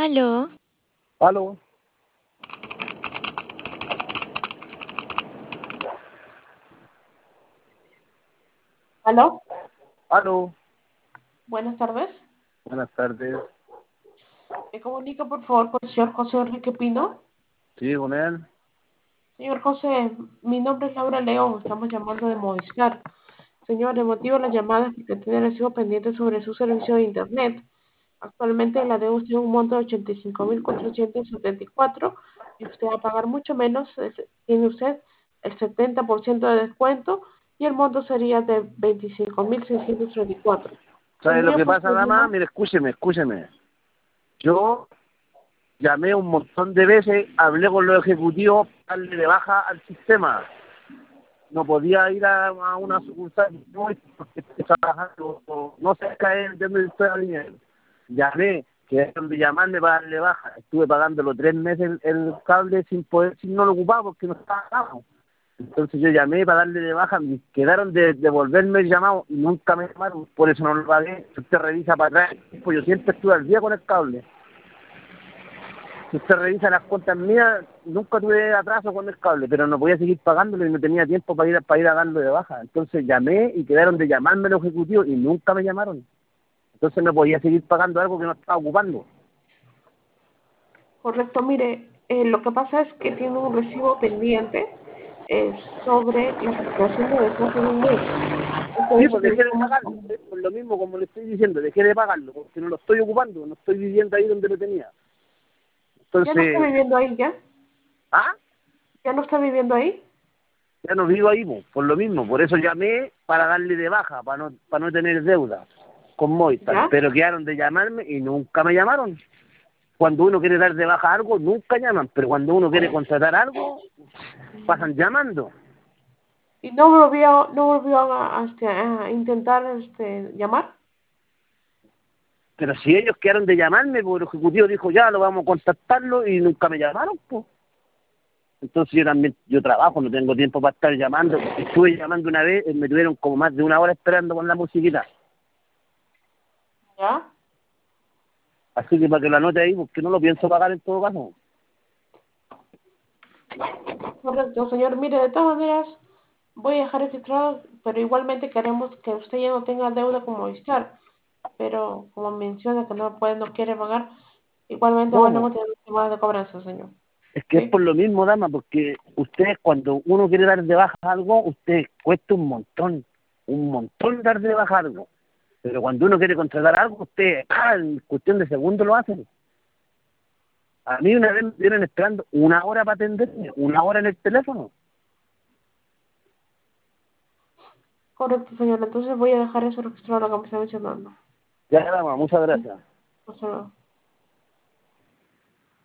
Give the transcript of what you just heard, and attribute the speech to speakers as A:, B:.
A: Aló,
B: Aló,
C: ¿Aló?
B: aló,
C: Buenas tardes.
B: buenas tardes.
C: Me comunica, por favor, con el señor José Enrique Pino.
B: Sí, con él.
C: Señor José, mi nombre es Laura León. Estamos llamando de Movistar. Señor, el motivo de la llamada es porque tiene recibo pendiente sobre su servicio de Internet. Actualmente la deuda tiene un monto de 85.474 y usted va a pagar mucho menos. Tiene usted el 70% de descuento y el monto sería de 25.634.
B: ¿Sabe lo
C: ¿Tendría
B: que pasa, dama?
C: posibilidad?
B: Mire, escúcheme. Yo llamé un montón de veces, hablé con los ejecutivos para darle de baja al sistema. No podía ir a una sucursal no, porque estoy trabajando, no sé caer de donde estoy al dinero. Llamé, quedaron de llamarme para darle baja. Estuve pagando los 3 meses el cable sin poder, si no lo ocupaba porque no estaba pagado. Entonces yo llamé para darle de baja, me quedaron de devolverme el llamado y nunca me llamaron, por eso no lo pagué. Si usted revisa para atrás, pues yo siempre estuve al día con el cable. Si usted revisa las cuentas mías, nunca tuve atraso con el cable, pero no podía seguir pagándolo y no tenía tiempo para ir a darlo de baja. Entonces llamé y quedaron de llamarme los ejecutivos y nunca me llamaron. Entonces no podía seguir pagando algo que no estaba ocupando.
C: Correcto, mire, lo que pasa es que tiene un recibo pendiente sobre la facturación de desde hace un mes. Es por
B: Sí,
C: eso
B: pues
C: que le
B: dejé de
C: estamos
B: pagarlo,
C: llamando.
B: por lo mismo como le estoy diciendo, dejé de pagarlo, porque no lo estoy ocupando, no estoy viviendo ahí donde lo tenía.
C: ¿Ya no está
B: Entonces,
C: viviendo ahí ya?
B: ¿ah?
C: ¿Ya no está viviendo ahí?
B: Ya no vivo ahí, po, por lo mismo, por eso llamé para darle de baja, para no tener deuda con Movistar,
C: ¿Ya?
B: pero quedaron de llamarme y nunca me llamaron. Cuando uno quiere dar de baja algo, nunca llaman, pero cuando uno quiere contratar algo, pasan llamando.
C: ¿Y no volvió a intentar llamar?
B: Pero si ellos quedaron de llamarme, pues el ejecutivo dijo, ya, lo vamos a contactarlo, y nunca me llamaron, pues. Entonces yo también, yo trabajo, no tengo tiempo para estar llamando. Estuve llamando una vez, me tuvieron como más de una hora esperando con la musiquita.
C: ¿Ya?
B: Así que para que lo anote ahí, porque no lo pienso pagar en todo caso.
C: Correcto, señor. Mire, de todas maneras, voy a dejar registrado, pero igualmente queremos que usted ya no tenga deuda con Movistar. Pero como menciona que no puede, no quiere pagar, igualmente
B: No,
C: van a
B: pues,
C: tener llamadas de cobranza, señor.
B: es que es
C: ¿Sí?
B: por lo mismo, dama, porque ustedes cuando uno quiere dar de baja algo, usted cuesta un montón dar de baja algo. Pero cuando uno quiere contratar algo, usted, en cuestión de segundos lo hacen. A mí una vez me estuvieron esperando una hora para atenderme, una hora en el teléfono.
C: Correcto, señor. Entonces voy a dejar eso registrado, lo que me está mencionando.
B: Ya, dama, muchas
C: Sí.
B: gracias.
C: Hasta luego.